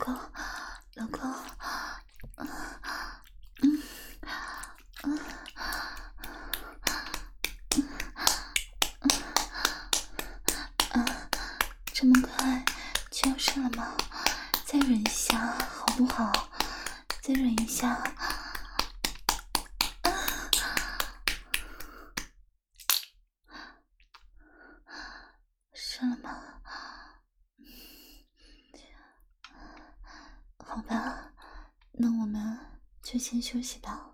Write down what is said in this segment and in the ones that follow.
公，老公，这么快就要射了吗？再忍一下好不好？再忍一下。射了吗？好吧，那我们就先休息吧。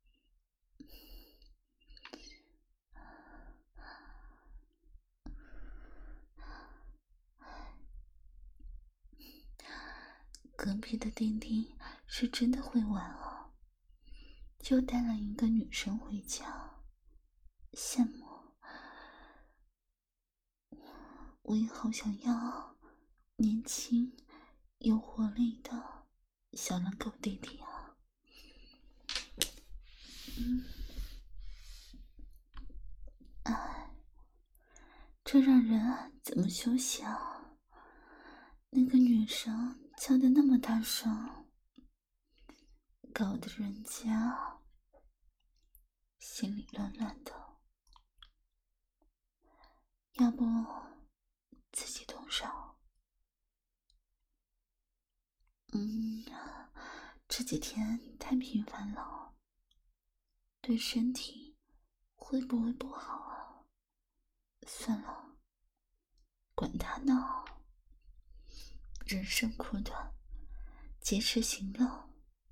隔壁的丁丁是真的会玩哦，就带了一个女生回家，羡慕。我也好想要年轻有活力的小狼狗弟弟啊。哎，这让人怎么休息啊？那个女生叫得那么大声，搞得人家心里乱乱的。要不自己动手？这几天太频繁了，对身体会不会不好啊？算了，管他呢，人生苦短，及时行乐。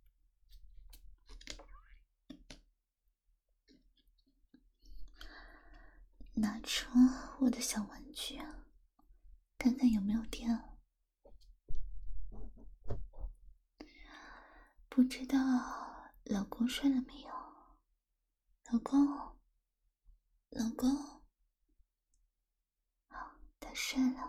拿出我的小玩具，看看有没有电。不知道老公睡了没有？老公，老公，好，他睡了。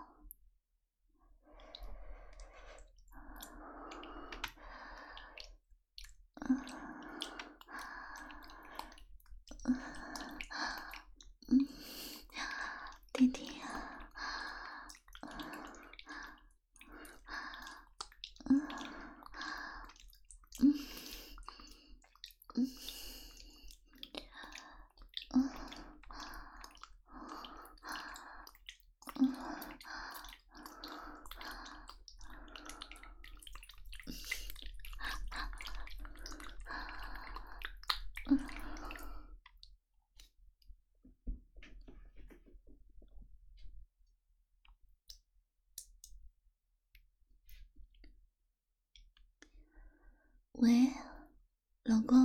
弟弟啊，喂，老公，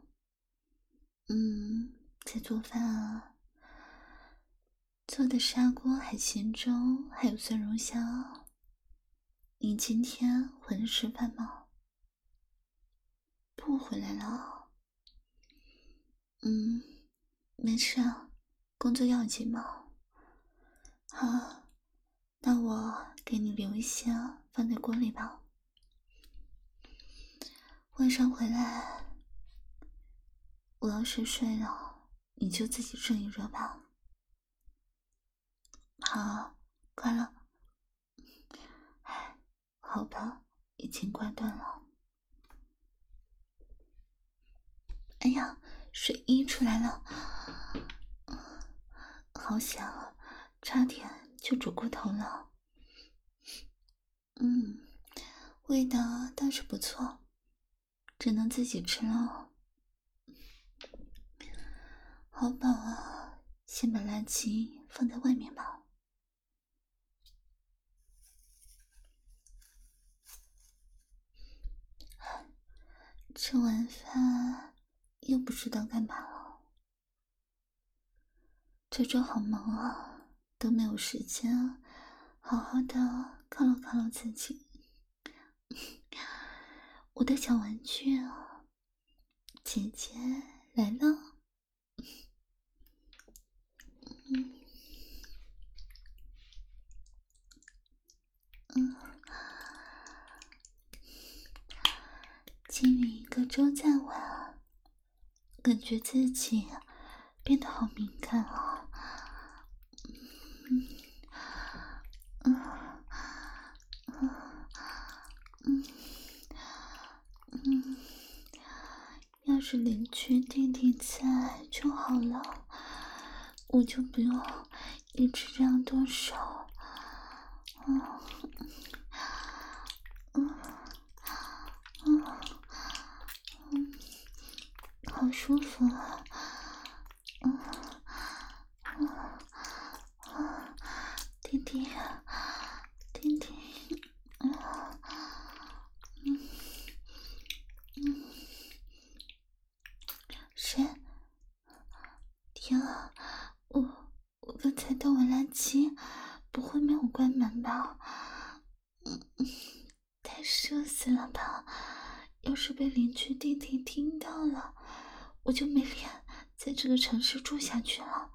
在做饭啊？做的砂锅海鲜粥，还有蒜蓉虾。你今天回来吃饭吗？不回来了。没事啊，工作要紧嘛。好，那我给你留一些放在锅里吧。晚上回来，我要是睡了，你就自己热一热吧。好，关了。好吧，已经挂断了。哎呀，水溢出来了，好香啊，差点就煮过头了。味道倒是不错，只能自己吃了。好饱啊，先把垃圾放在外面吧。吃完饭又不知道干嘛了。这周好忙啊，都没有时间好好的犒劳犒劳自己。我的小玩具啊，姐姐来了。经历一个周在玩，感觉自己变得好敏感啊。 是邻居弟弟在就好了，我就不用一直这样动手。好舒服啊！弟弟，弟弟，谁？天啊，我刚才倒完垃圾，不会没有关门吧？太社死了吧！要是被邻居弟弟听到了，我就没脸在这个城市住下去了。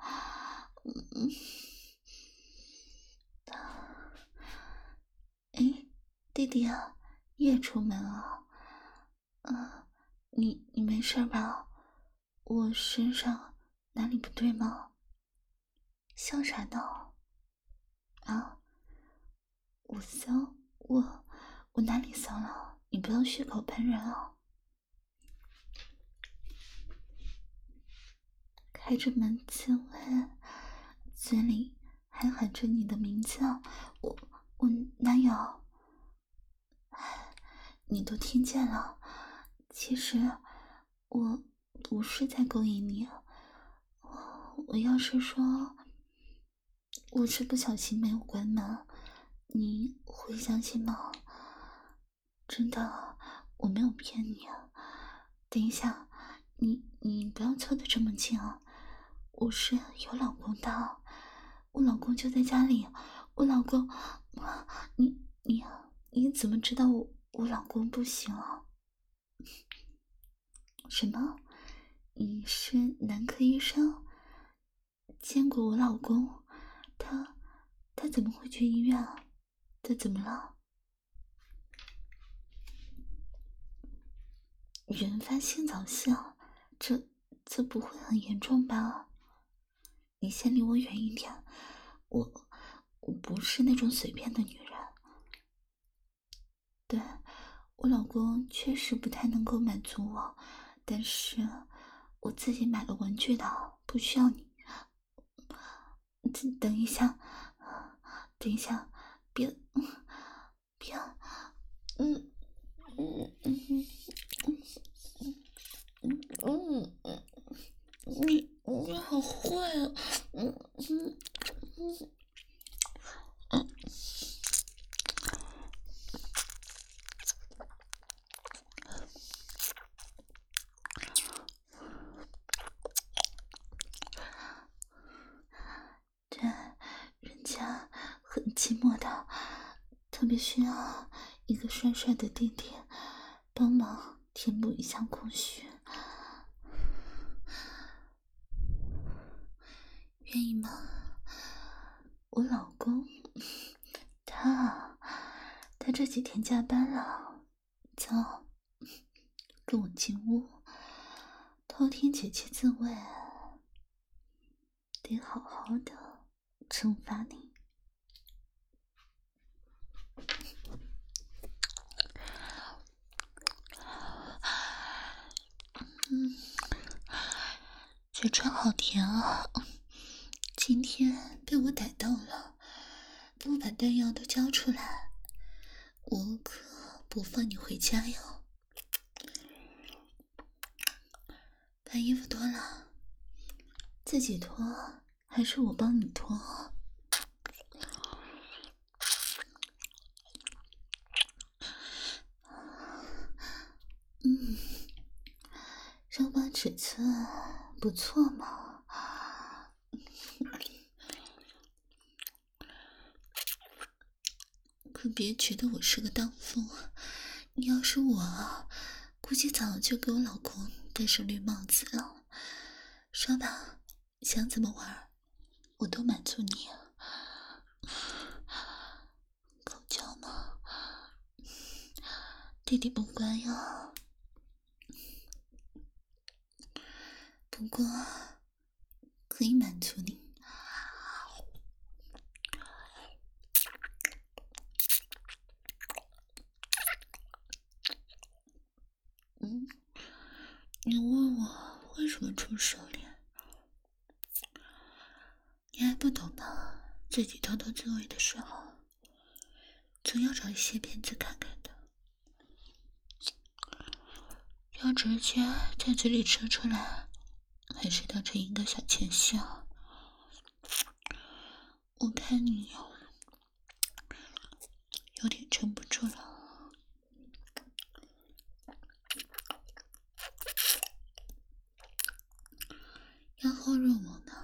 哎，弟弟啊，你也出门啊？你没事吧？我身上哪里不对吗？笑啥呢？啊？我骚？我哪里骚了？你不要血口喷人啊！开着门自问，嘴里还喊着你的名字啊！我哪有？你都听见了。其实我不是在勾引你，我要是说我是不小心没有关门，你会相信吗？真的，我没有骗你啊。等一下，你不要凑得这么近啊！我是有老公的，我老公就在家里。我老公，你怎么知道我老公不行啊？什么？你是男科医生？见过我老公？他怎么会去医院啊？他怎么了？原发性早泄，这不会很严重吧？你先离我远一点，我不是那种随便的女人。对，我老公确实不太能够满足我，但是我自己买了玩具的，不需要你。等一下，等一下，别，别，嗯嗯嗯嗯嗯，你好坏啊！对，人家很寂寞的，特别需要一个帅帅的弟弟帮忙填补一下空虚。愿意吗？我老公，他这几天加班了，走，跟我进屋，偷听姐姐自慰，得好好的惩罚你。嘴唇好甜啊！今天被我逮到了，不把弹药都交出来，我可不放你回家哟。把衣服脱了，自己脱还是我帮你脱？肉包尺寸不错嘛。可别觉得我是个荡妇，你要是我，估计早就给我老公戴上绿帽子了。说吧，想怎么玩，我都满足你。口交吗？弟弟不乖哟。不过可以满足你。你问什么出手脸？你还不懂吗？自己偷偷自慰的时候，总要找一些片子看看的，要直接在嘴里吃出来，还是当成一个小前笑？我看你有点撑不住了。要后入我呢？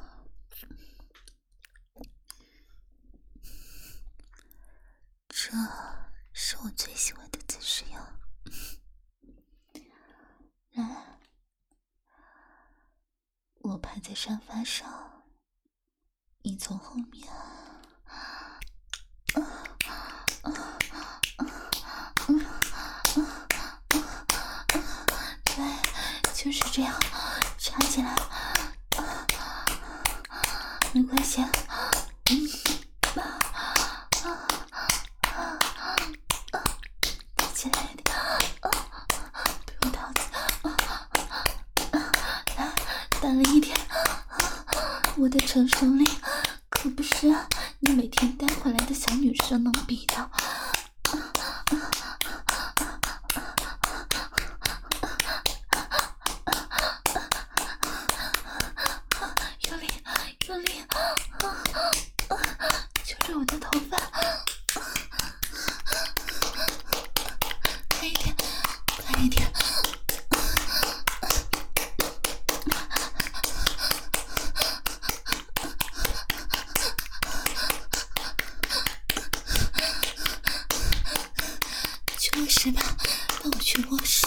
这是我最喜欢的姿势呀！来，我趴在沙发上，你从后面对，就是这样，插起来，没关系，起来一点，不用逃来，大了一点，我的承受力可不是你每天带回来的小女生能比的。用力，用力，揪着我的头发，快一点，快一点。去卧室吧，帮我去卧室。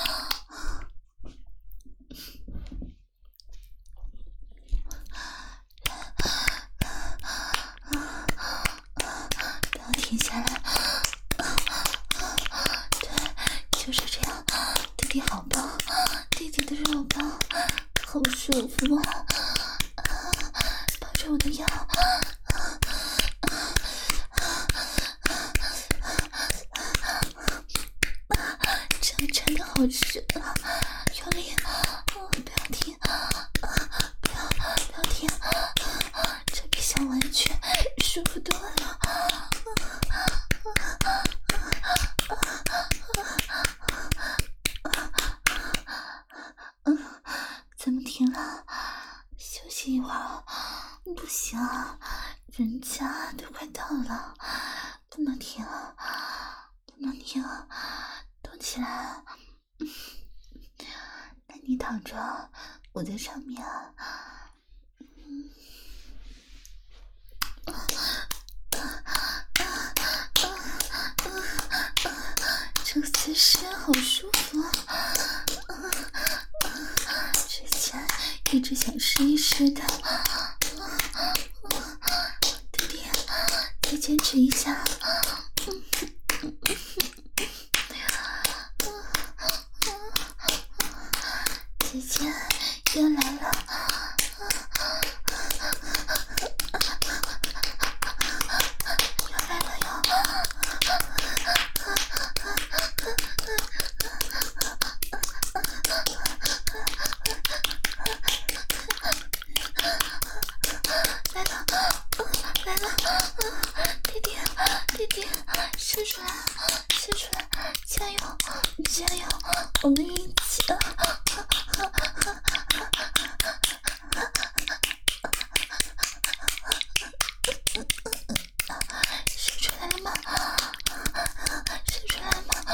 不要停下来。对，就是这样。弟弟好棒，弟弟的肉棒好舒服啊！抱着我的腰。真的好深啊！用力，不要停，不要停，这比小玩具舒服多了。怎么停了？休息一会儿。不行，人家都快到了，不能停，不能停，动起来。那你躺着，我在上面。这个姿势好舒服啊！之前一直想试一试的。弟弟，再坚持一下。姐姐又来了。来了，弟弟，弟弟，射出来，射出来，加油，加油，我们一起。射出来了吗？射出来了吗？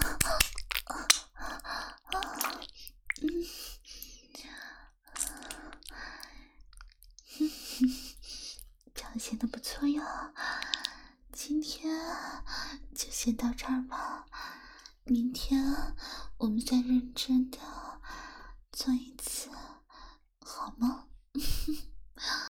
表现的不错哟，今天就先到这儿吧，明天我们再认真的做一次，好吗？